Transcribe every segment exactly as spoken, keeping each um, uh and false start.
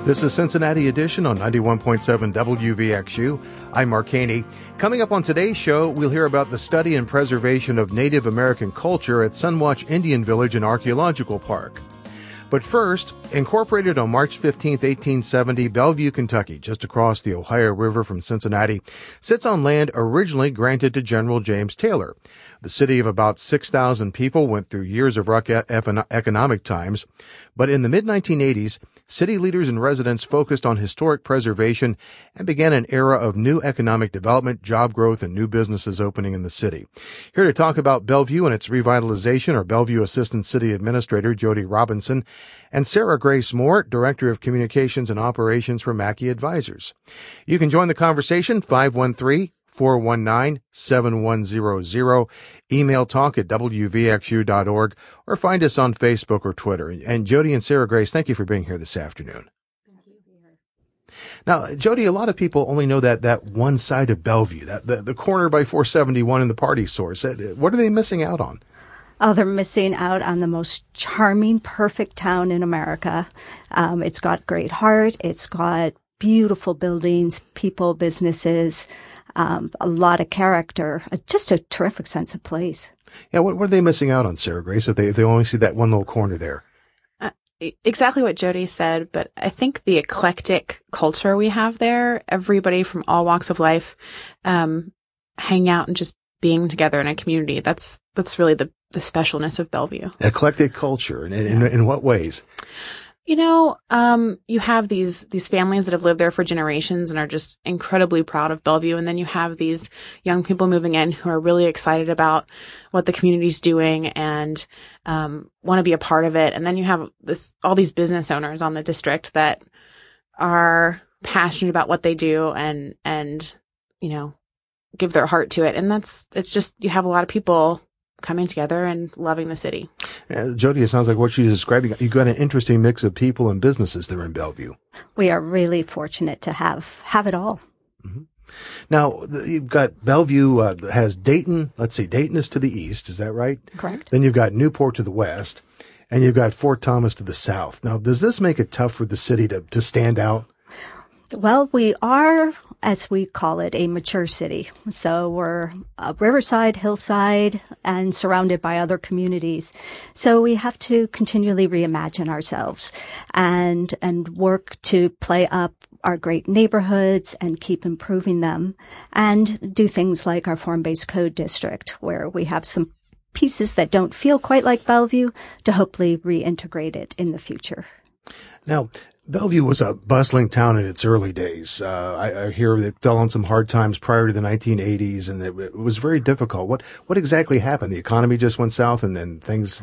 This is Cincinnati Edition on ninety-one point seven W V X U. I'm Mark Haney. Coming up on today's show, we'll hear about the study and preservation of Native American culture at Sunwatch Indian Village and Archaeological Park. But first, incorporated on March fifteenth, eighteen seventy, Bellevue, Kentucky, just across the Ohio River from Cincinnati, sits on land originally granted to General James Taylor. The city of about six thousand people went through years of rough economic times, but in the mid nineteen eighties, city leaders and residents focused on historic preservation and began an era of new economic development, job growth, and new businesses opening in the city. Here to talk about Bellevue and its revitalization are Bellevue Assistant City Administrator Jody Robinson and Sarah Grace Moore, Director of Communications and Operations for Mackey Advisors. You can join the conversation, five one three, four one nine, seven one zero zero, email talk at w v x u dot org, or find us on Facebook or Twitter. And Jody and Sarah Grace, thank you for being here this afternoon. Thank you. Now, Jody, a lot of people only know that, that one side of Bellevue, that the, the corner by four seventy-one and the Party Source. What are they missing out on? Oh, they're missing out on the most charming, perfect town in America. Um, it's got great heart. It's got beautiful buildings, people, businesses, um, a lot of character, uh, just a terrific sense of place. Yeah, what, what are they missing out on, Sarah Grace, if they, if they only see that one little corner there? Uh, exactly what Jody said, but I think the eclectic culture we have there, everybody from all walks of life, um, hang out and just being together in a community. That's, that's really the, the specialness of Bellevue. Eclectic culture. In, in, in what ways? You know, um, you have these, these families that have lived there for generations and are just incredibly proud of Bellevue. And then you have these young people moving in who are really excited about what the community's doing and, um, want to be a part of it. And then you have this, all these business owners on the district that are passionate about what they do and, and, you know, give their heart to it. And that's, it's just, you have a lot of people coming together and loving the city. Uh, Jody, it sounds like what she's describing, you've got an interesting mix of people and businesses there in Bellevue. We are really fortunate to have, have it all. Mm-hmm. Now, you've got Bellevue, uh, has Dayton, let's see, Dayton is to the east, is that right? Correct. Then you've got Newport to the west, and you've got Fort Thomas to the south. Now, does this make it tough for the city to, to stand out? Well, we are, as we call it, a mature city. So we're a riverside, hillside, and surrounded by other communities. So we have to continually reimagine ourselves and, and work to play up our great neighborhoods and keep improving them and do things like our form-based code district, where we have some pieces that don't feel quite like Bellevue to hopefully reintegrate it in the future. Now, Bellevue was a bustling town in its early days. Uh, I, I hear it fell on some hard times prior to the nineteen eighties, and it, it was very difficult. What what exactly happened? The economy just went south, and then things.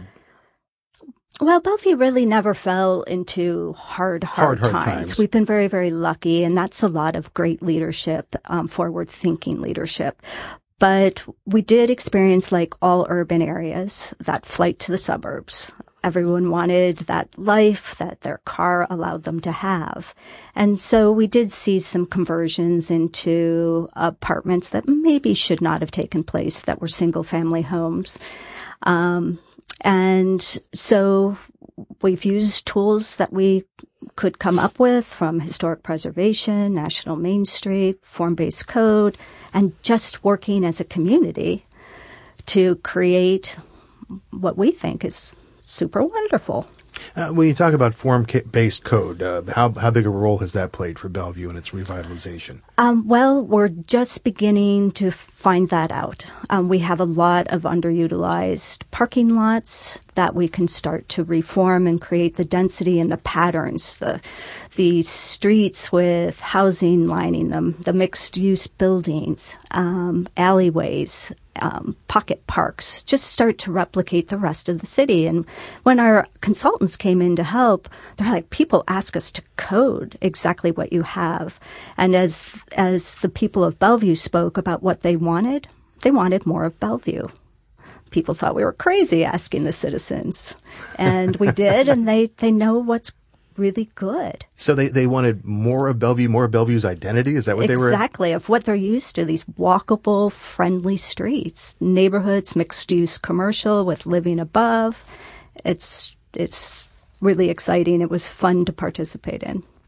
Well, Bellevue really never fell into hard, hard, hard, hard times. times. We've been very, very lucky, and that's a lot of great leadership, um, forward-thinking leadership. But we did experience, like all urban areas, that flight to the suburbs. Everyone wanted that life that their car allowed them to have. And so we did see some conversions into apartments that maybe should not have taken place, that were single-family homes. Um, and so we've used tools that we could come up with from historic preservation, National Main Street, form-based code, and just working as a community to create what we think is super wonderful. Uh, when you talk about form-based code, uh, how how big a role has that played for Bellevue and its revitalization? Um, well, we're just beginning to find that out. Um, we have a lot of underutilized parking lots that we can start to reform and create the density and the patterns, the the streets with housing lining them, the mixed-use buildings, um, alleyways, Um, pocket parks, just start to replicate the rest of the city. And when our consultants came in to help, they're like, people ask us to code exactly what you have. And as as the people of Bellevue spoke about what they wanted, they wanted more of Bellevue. People thought we were crazy asking the citizens. And we did, and they, they know what's really good. So they, they wanted more of Bellevue, more of Bellevue's identity? Is that what exactly, they were? Exactly, of what they're used to, these walkable, friendly streets, neighborhoods, mixed-use commercial with living above. It's it's really exciting. It was fun to participate in.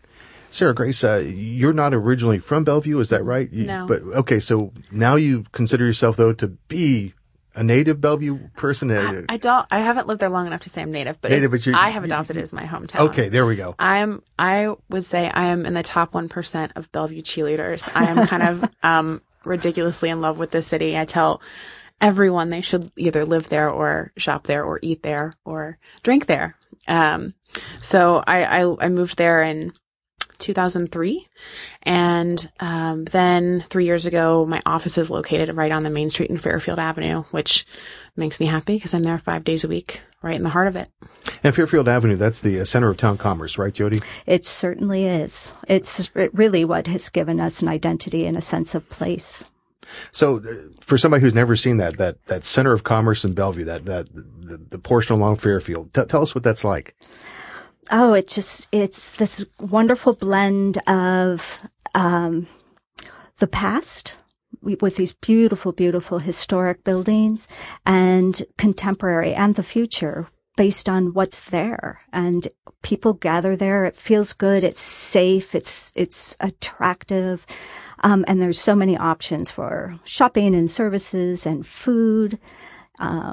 Sarah Grace, uh, you're not originally from Bellevue, is that right? You, no. But okay, so now you consider yourself though to be a native Bellevue person. I, I don't. I haven't lived there long enough to say I'm native, but, native, it, but I have adopted it as my hometown. Okay, there we go. I'm. I would say I am in the top one percent of Bellevue cheerleaders. I am kind of um, ridiculously in love with the city. I tell everyone they should either live there or shop there or eat there or drink there. Um, so I, I, I moved there in two thousand three. And um, then three years ago, my office is located right on the main street in Fairfield Avenue, which makes me happy because I'm there five days a week, right in the heart of it. And Fairfield Avenue, that's the uh, center of town commerce, right, Jody? It certainly is. It's really what has given us an identity and a sense of place. So, uh, for somebody who's never seen that, that, that center of commerce in Bellevue, that, that, the, the portion along Fairfield, t- tell us what that's like. Oh, it just, it's this wonderful blend of, um, the past with these beautiful, beautiful historic buildings and contemporary and the future based on what's there. And people gather there. It feels good. It's safe. It's, it's attractive. Um, and there's so many options for shopping and services and food. Uh,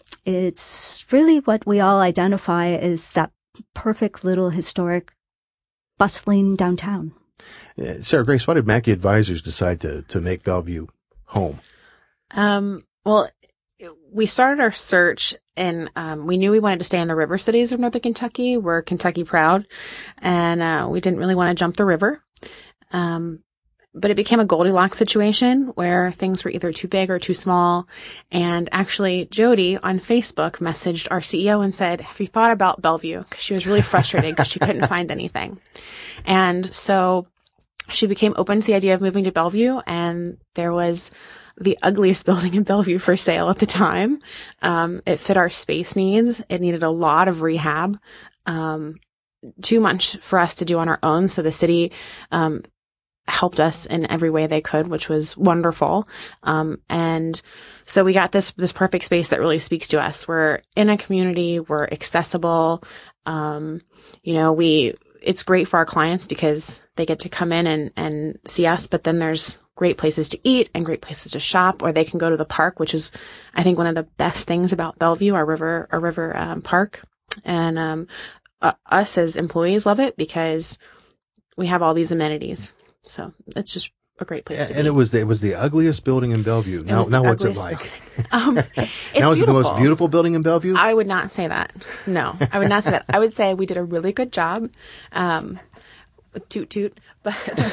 it's really what we all identify as that perfect little historic, bustling downtown. Uh, Sarah Grace, why did Mackey Advisors decide to, to make Bellevue home? Um, well, we started our search and um, we knew we wanted to stay in the river cities of Northern Kentucky. We're Kentucky proud. And uh, we didn't really want to jump the river. Um, but it became a Goldilocks situation where things were either too big or too small. And actually, Jody on Facebook messaged our C E O and said, have you thought about Bellevue? Because she was really frustrated because she couldn't find anything. And so she became open to the idea of moving to Bellevue. And there was the ugliest building in Bellevue for sale at the time. Um, it fit our space needs. It needed a lot of rehab, um, too much for us to do on our own. So the city, um, helped us in every way they could, which was wonderful. Um, and so we got this, this perfect space that really speaks to us. We're in a community, we're accessible. Um, you know, we, it's great for our clients because they get to come in and, and see us, but then there's great places to eat and great places to shop, or they can go to the park, which is, I think, one of the best things about Bellevue, our river, our river, um, park. And, um, uh, us as employees love it because we have all these amenities. So it's just a great place to be. And it was the, it was the ugliest building in Bellevue. Now, now what's it like? um, it's now is beautiful. it the most beautiful building in Bellevue? I would not say that. No, I would not say that. I would say we did a really good job. Um, toot toot, but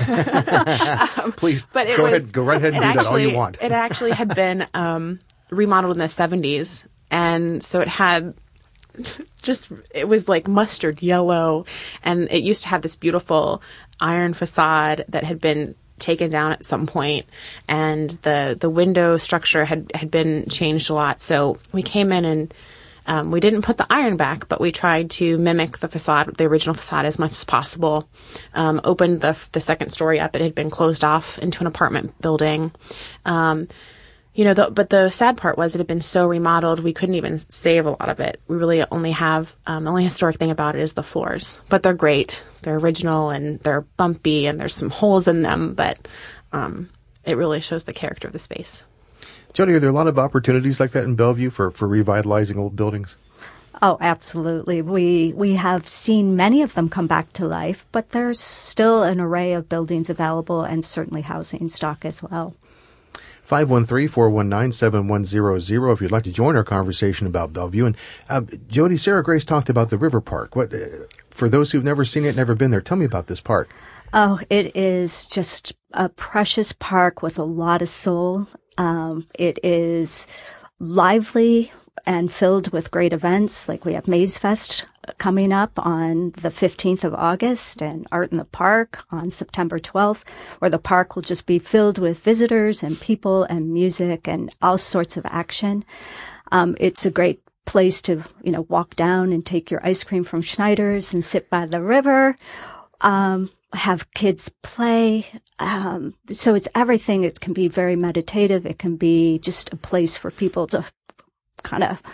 um, please but it go was, ahead, go right ahead and do actually, that all you want. It actually had been um, remodeled in the seventies, and so it had. Just, it was like mustard yellow, and it used to have this beautiful iron facade that had been taken down at some point, and the the window structure had had been changed a lot. So we came in and um, we didn't put the iron back, but we tried to mimic the facade, the original facade, as much as possible. Um, opened the the second story up; it had been closed off into an apartment building. Um, You know, the, but the sad part was it had been so remodeled, we couldn't even save a lot of it. We really only have, um, the only historic thing about it is the floors. But they're great. They're original and they're bumpy and there's some holes in them, but um, it really shows the character of the space. Jody, are there a lot of opportunities like that in Bellevue for, for revitalizing old buildings? Oh, absolutely. We we have seen many of them come back to life, but there's still an array of buildings available and certainly housing stock as well. five one three, four one nine, seven one zero zero if you'd like to join our conversation about Bellevue. And uh, Jody, Sarah Grace talked about the River Park. What, uh, for those who've never seen it, never been there, tell me about this park. Oh, it is just a precious park with a lot of soul. Um, it is lively and filled with great events. Like we have Maze Fest coming up on the fifteenth of August and Art in the Park on September twelfth, where the park will just be filled with visitors and people and music and all sorts of action. Um, it's a great place to, you know, walk down and take your ice cream from Schneider's and sit by the river, um, have kids play. Um, so it's everything. It can be very meditative. It can be just a place for people to kind of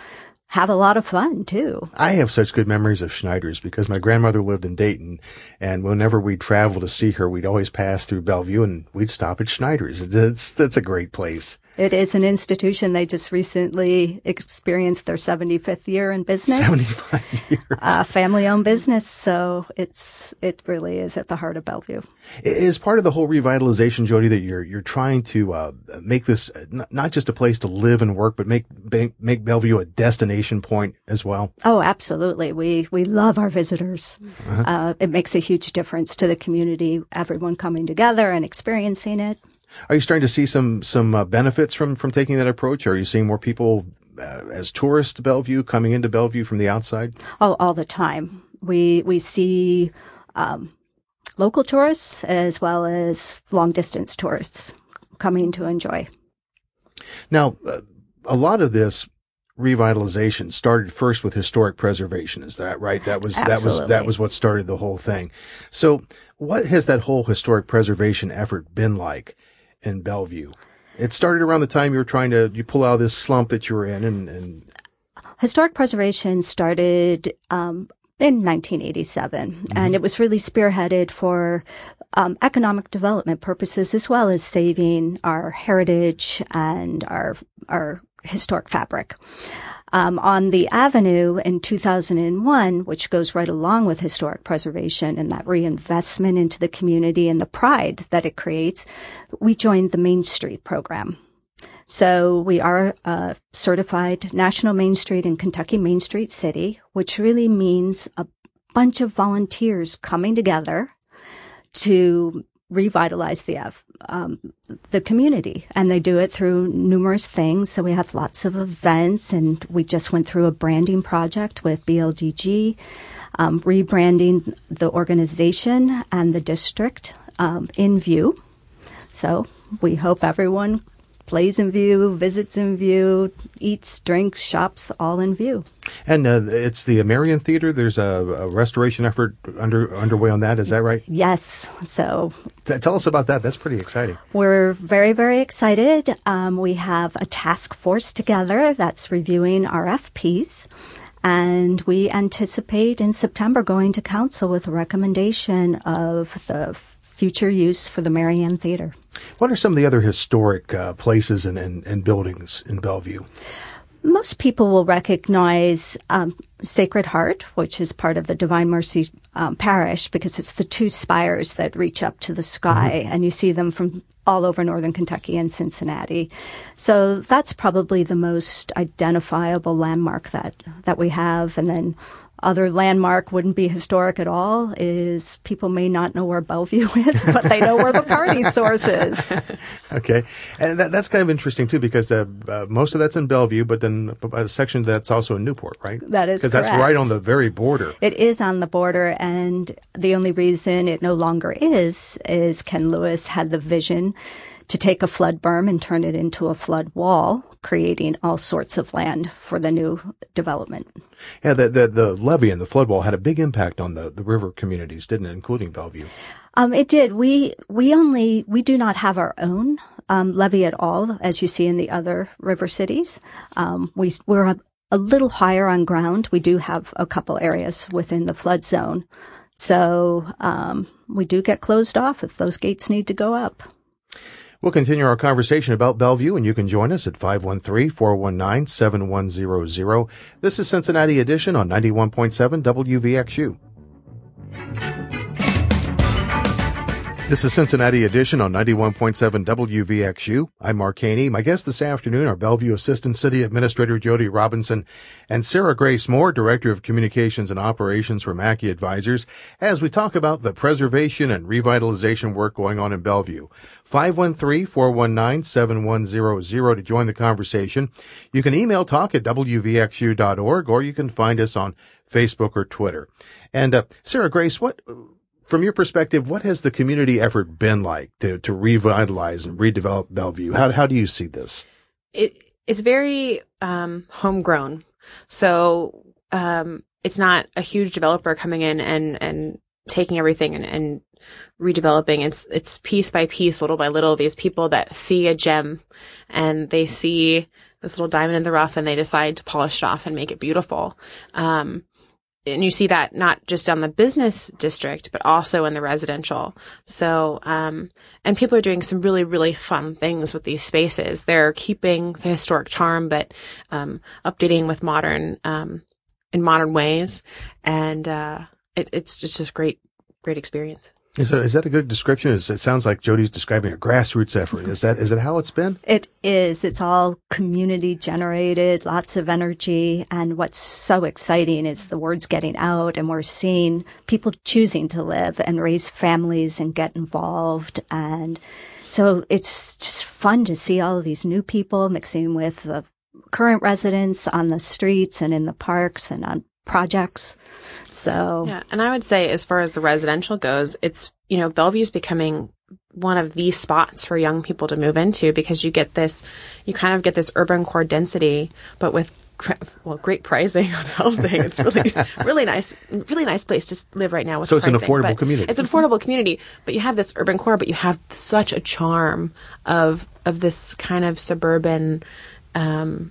have a lot of fun too. I have such good memories of Schneider's because my grandmother lived in Dayton, and whenever we'd travel to see her, we'd always pass through Bellevue and we'd stop at Schneider's. It's, that's a great place. It is an institution. They just recently experienced their seventy-fifth year in business. seventy-five years. Uh, family-owned business. So it's, it really is at the heart of Bellevue. Is part of the whole revitalization, Jody, that you're, you're trying to, uh, make this not just a place to live and work, but make, make Bellevue a destination point as well? Oh, absolutely. We, we love our visitors. Uh-huh. Uh, it makes a huge difference to the community, everyone coming together and experiencing it. Are you starting to see some some uh, benefits from, from taking that approach? Are you seeing more people uh, as tourists to Bellevue coming into Bellevue from the outside? Oh, all the time. We we see um, local tourists as well as long distance tourists coming to enjoy. Now, uh, a lot of this revitalization started first with historic preservation. Is that right? That was Absolutely. that was that was what started the whole thing. So, what has that whole historic preservation effort been like in Bellevue? It started around the time you were trying to, you pull out of this slump that you were in, and, and historic preservation started um, in nineteen eighty-seven, mm-hmm. and it was really spearheaded for um, economic development purposes as well as saving our heritage and our our historic fabric. Um, on the Avenue in two thousand one, which goes right along with historic preservation and that reinvestment into the community and the pride that it creates, we joined the Main Street program. So we are a certified National Main Street in Kentucky Main Street City, which really means a bunch of volunteers coming together to revitalize the um, the community, and they do it through numerous things. So we have lots of events, and we just went through a branding project with B L D G, um, rebranding the organization and the district um, in View. So we hope everyone plays in View, visits in View, eats, drinks, shops, all in View. And uh, it's the Marion Theater. There's a, a restoration effort under underway on that. Is that right? Yes. So T- tell us about that. That's pretty exciting. We're very, very excited. Um, we have a task force together that's reviewing our F Ps. And we anticipate in September going to council with a recommendation of the future use for the Marianne Theater. What are some of the other historic uh, places and, and, and buildings in Bellevue? Most people will recognize um, Sacred Heart, which is part of the Divine Mercy um, Parish, because it's the two spires that reach up to the sky, mm-hmm. and you see them from all over northern Kentucky and Cincinnati. So that's probably the most identifiable landmark that, that we have. And then other landmark wouldn't be historic at all is people may not know where Bellevue is, but they know where the party source is. Okay. And that, that's kind of interesting, too, because uh, uh, most of that's in Bellevue, but then a section that's also in Newport, right? That is correct. Because that's right on the very border. It is on the border, and the only reason it no longer is, is Ken Lewis had the vision to take a flood berm and turn it into a flood wall, creating all sorts of land for the new development. Yeah, the the, the levee and the flood wall had a big impact on the, the river communities, didn't it, including Bellevue? Um, it did. We we only we do not have our own um, levee at all, as you see in the other river cities. Um, we we're a, a little higher on ground. We do have a couple areas within the flood zone, so um, we do get closed off if those gates need to go up. We'll continue our conversation about Bellevue, and you can join us at five one three, four one nine, seven one zero zero. This is Cincinnati Edition on ninety-one point seven W V X U. This is Cincinnati Edition on ninety-one point seven W V X U. I'm Mark Haney. My guests this afternoon are Bellevue Assistant City Administrator Jody Robinson and Sarah Grace Moore, Director of Communications and Operations for Mackey Advisors, as we talk about the preservation and revitalization work going on in Bellevue. five one three, four one nine, seven one zero zero to join the conversation. You can email talk at W V X U dot org, or you can find us on Facebook or Twitter. And uh, Sarah Grace, what... From your perspective, what has the community effort been like to, to revitalize and redevelop Bellevue? How, how do you see this? It, it's very um, homegrown. So um, it's not a huge developer coming in and, and taking everything and, and redeveloping. It's, it's piece by piece, little by little, these people that see a gem and they see this little diamond in the rough and they decide to polish it off and make it beautiful. Um, and you see that not just on the business district, but also in the residential. So, um, and people are doing some really, really fun things with these spaces. They're keeping the historic charm, but, um, updating with modern, um, in modern ways. And, uh, it, it's just a great, great experience. Is that, is that a good description? It sounds like Jody's describing a grassroots effort. Is that, is that how it's been? It is. It's all community generated, lots of energy. And what's so exciting is the word's getting out and we're seeing people choosing to live and raise families and get involved. And so it's just fun to see all of these new people mixing with the current residents on the streets and in the parks and on projects. So yeah, and I would say as far as the residential goes, it's, you know, Bellevue's becoming one of these spots for young people to move into because you get this, you kind of get this urban core density, but with well, great pricing on housing. It's really, really nice, really nice place to live right now. With so it's pricing. an affordable but community. It's an affordable community, but you have this urban core, but you have such a charm of of this kind of suburban um,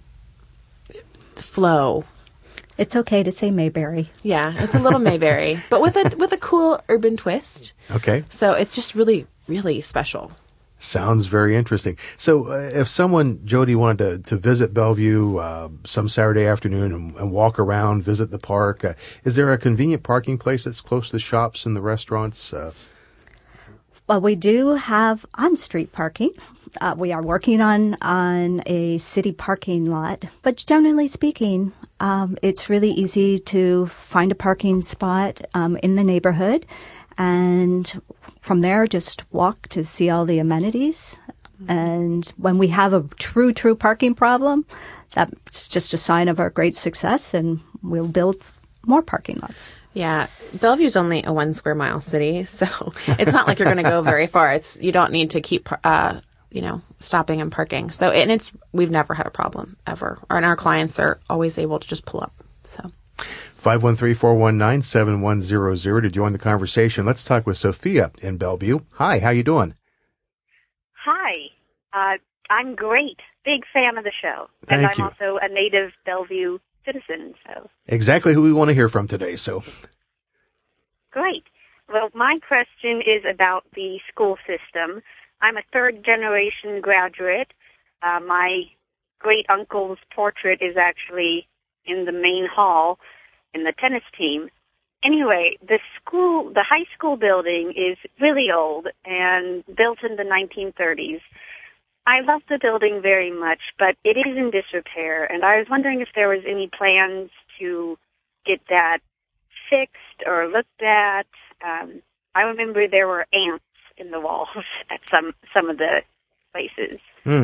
flow. It's okay to say Mayberry. Yeah, it's a little Mayberry, but with a with a cool urban twist. Okay. So it's just really, really special. Sounds very interesting. So uh, if someone, Jody, wanted to, to visit Bellevue uh, some Saturday afternoon and, and walk around, visit the park, uh, is there a convenient parking place that's close to the shops and the restaurants? Uh, Well, we do have on-street parking. Uh, we are working on, on a city parking lot, but generally speaking, um, it's really easy to find a parking spot um, in the neighborhood, and from there, just walk to see all the amenities. And when we have a true, true parking problem, that's just a sign of our great success, and we'll build more parking lots. Yeah, Bellevue's only a one square mile city, so it's not like you're going to go very far. It's you don't need to keep, uh, you know, stopping and parking. So, and it's we've never had a problem ever, and our clients are always able to just pull up. So, five one three, four one nine, seven one zero zero to join the conversation. Let's talk with Sophia in Bellevue. Hi, how you doing? Hi, uh, I'm great. Big fan of the show, Thank and I'm you. also a native Bellevue citizen. So exactly who we want to hear from today. So great. Well, my question is about the school system. I'm a third generation graduate. Uh, my great uncle's portrait is actually in the main hall in the tennis team. Anyway, the school, the high school building is really old and built in the nineteen thirties. I love the building very much, but it is in disrepair, and I was wondering if there was any plans to get that fixed or looked at. Um, I remember there were ants in the walls at some some of the places. Hmm.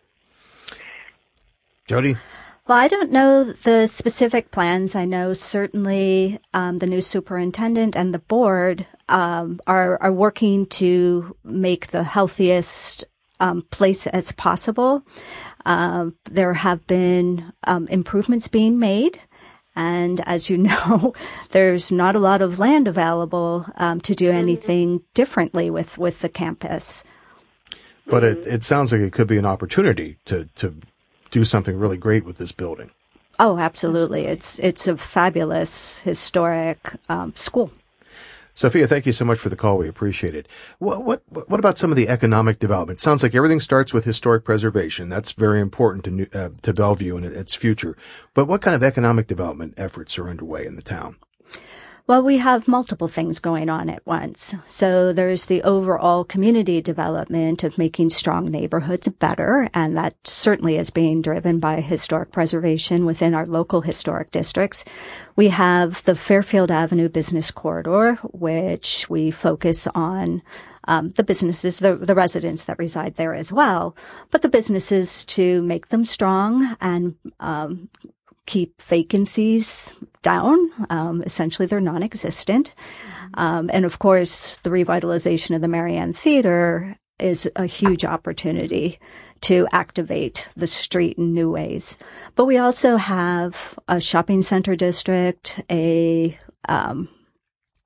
Jody? Well, I don't know the specific plans. I know certainly um, the new superintendent and the board um, are are working to make the healthiest um, place as possible. Uh, there have been um, improvements being made. And as you know, there's not a lot of land available um, to do anything differently with, with the campus. But it, it sounds like it could be an opportunity to, to do something really great with this building. Oh, absolutely. It's it's a fabulous historic um, school. Sophia, thank you so much for the call. We appreciate it. What, what, what about some of the economic development? Sounds like everything starts with historic preservation. That's very important to, New, uh, to Bellevue and its future. But what kind of economic development efforts are underway in the town? Well, we have multiple things going on at once. So there's the overall community development of making strong neighborhoods better, and that certainly is being driven by historic preservation within our local historic districts. We have the Fairfield Avenue Business Corridor, which we focus on um, the businesses, the, the residents that reside there as well, but the businesses to make them strong and um, keep vacancies down. Um, essentially, they're non-existent. Um, and of course, the revitalization of the Marianne Theater is a huge opportunity to activate the street in new ways. But we also have a shopping center district, a um,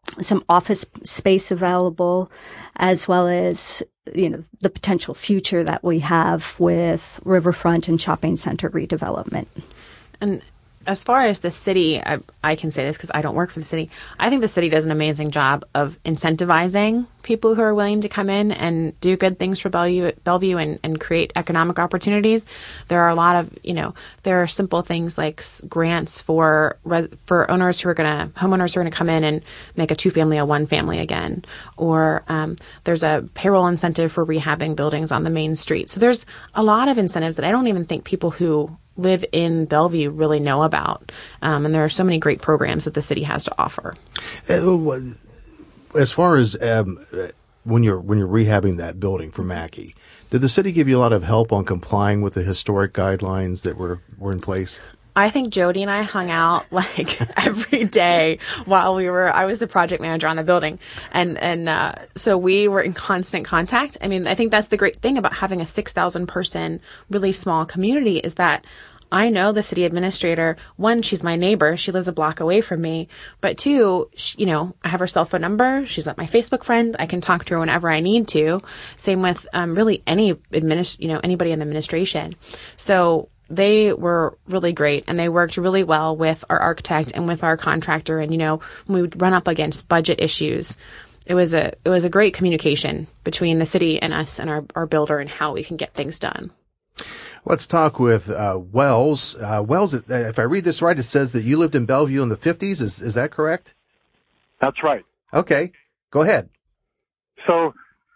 some office space available, as well as, you know, the potential future that we have with riverfront and shopping center redevelopment. And as far as the city, I, I can say this because I don't work for the city. I think the city does an amazing job of incentivizing people who are willing to come in and do good things for Bellevue, Bellevue and, and create economic opportunities. There are a lot of, you know, there are simple things like grants for res, for owners who are going to, homeowners who are going to come in and make a two-family a one-family again. Or um, there's a payroll incentive for rehabbing buildings on the main street. So there's a lot of incentives that I don't even think people who live in Bellevue really know about. Um, and there are so many great programs that the city has to offer. Uh, as far as um, when you're when you're rehabbing that building for Mackey, did the city give you a lot of help on complying with the historic guidelines that were, were in place? I think Jody and I hung out like every day while we were, I was the project manager on the building. And, and, uh, so we were in constant contact. I mean, I think that's the great thing about having a six thousand person, really small community is that I know the city administrator. One, she's my neighbor. She lives a block away from me. But two, she, you know, I have her cell phone number. She's like my Facebook friend. I can talk to her whenever I need to. Same with, um, really any administ, you know, anybody in the administration. So, they were really great and they worked really well with our architect and with our contractor. And, you know, when we would run up against budget issues, it was a, it was a great communication between the city and us and our, our builder and how we can get things done. Let's talk with, uh, Wells. Uh, Wells, if I read this right, it says that you lived in Bellevue in the fifties. Is, is that correct? That's right. Okay. Go ahead. So,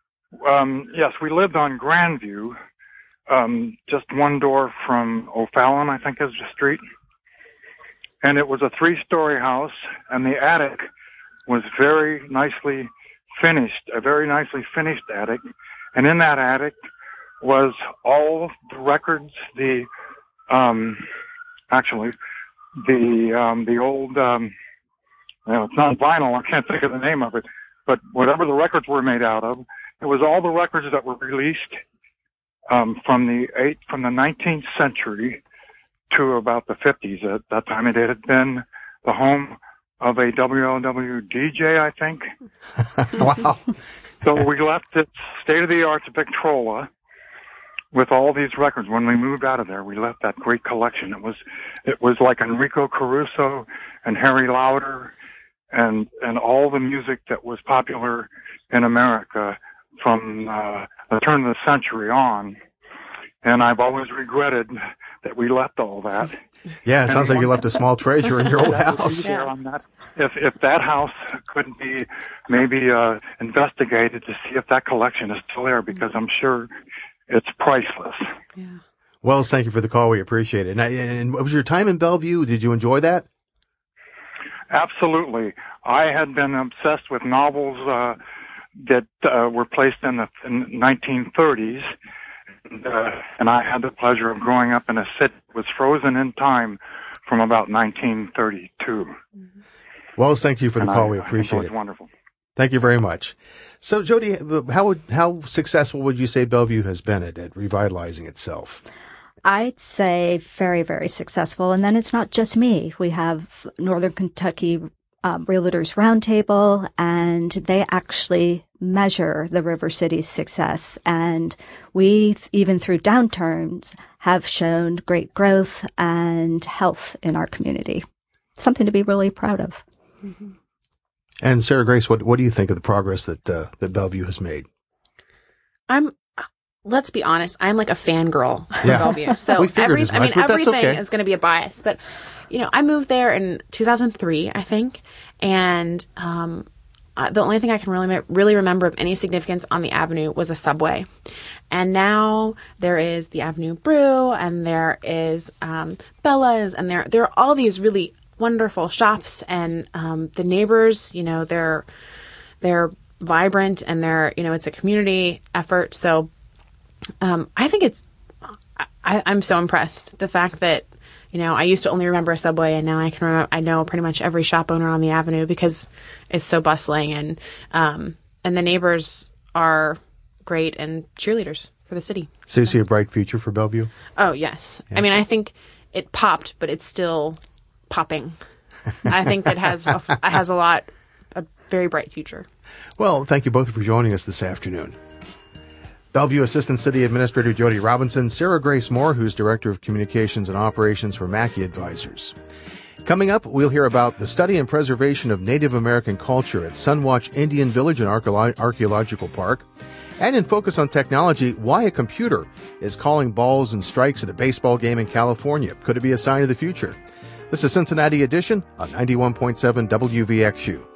um, yes, we lived on Grandview. Um, just one door from O'Fallon, I think is the street. And it was a three-story house, and the attic was very nicely finished, a very nicely finished attic. And in that attic was all the records, the, um, actually, the, um, the old, um, you know, it's not vinyl, I can't think of the name of it, but whatever the records were made out of, it was all the records that were released Um, from the eight, from the nineteenth century to about the fifties. At that time, it had been the home of a W L W D J, I think. Wow. So we left it state-of-the-art Victrola with all these records. When we moved out of there, we left that great collection. It was, it was like Enrico Caruso and Harry Lauder and, and all the music that was popular in America from, uh, the turn of the century on. And I've always regretted that we left all that. Yeah, it sounds like you left a small treasure in your old house. Yeah. On that. If, if that house couldn't be maybe, uh, investigated to see if that collection is still there, because I'm sure it's priceless. Yeah. Wells, thank you for the call. We appreciate it. And, I, and what was your time in Bellevue? Did you enjoy that? Absolutely. I had been obsessed with novels, uh, that uh, were placed in the in nineteen thirties, and, uh, and I had the pleasure of growing up in a city that was frozen in time from about nineteen thirty-two. Mm-hmm. Well, thank you for the and call. I, we appreciate I think it was it. Wonderful. Thank you very much. So, Jody, how would, how successful would you say Bellevue has been at, at revitalizing itself? I'd say very, very successful. And then it's not just me. We have Northern Kentucky Um, Realtors Roundtable, and they actually measure the River City's success. And we, even through downturns, have shown great growth and health in our community. Something to be really proud of. Mm-hmm. And Sarah Grace, what what do you think of the progress that uh, that Bellevue has made? I'm. Let's be honest. I'm like a fangirl of Yeah. Bellevue. So We figured every, as I much, mean, but that's everything okay. is going to be a bias. But you know, I moved there in two thousand three, I think, and um, uh, the only thing I can really really remember of any significance on the Avenue was a Subway. And now there is the Avenue Brew, and there is um, Bella's, and there there are all these really wonderful shops, and um, the neighbors. You know, they're they're vibrant, and they're you know, it's a community effort. So. Um, I think it's, I, I'm so impressed. The fact that, you know, I used to only remember a Subway, and now I can remember, I know pretty much every shop owner on the Avenue because it's so bustling, and, um, and the neighbors are great and cheerleaders for the city. So you see a bright future for Bellevue? Oh, yes. Yeah. I mean, I think it popped, but it's still popping. I think it has, a, it has a lot, a very bright future. Well, thank you both for joining us this afternoon. Bellevue Assistant City Administrator Jody Robinson, Sarah Grace Moore, who's Director of Communications and Operations for Mackey Advisors. Coming up, we'll hear about the study and preservation of Native American culture at Sunwatch Indian Village and Archaeological Park. And in Focus on Technology, why a computer is calling balls and strikes at a baseball game in California. Could it be a sign of the future? This is Cincinnati Edition on ninety-one point seven W V X U.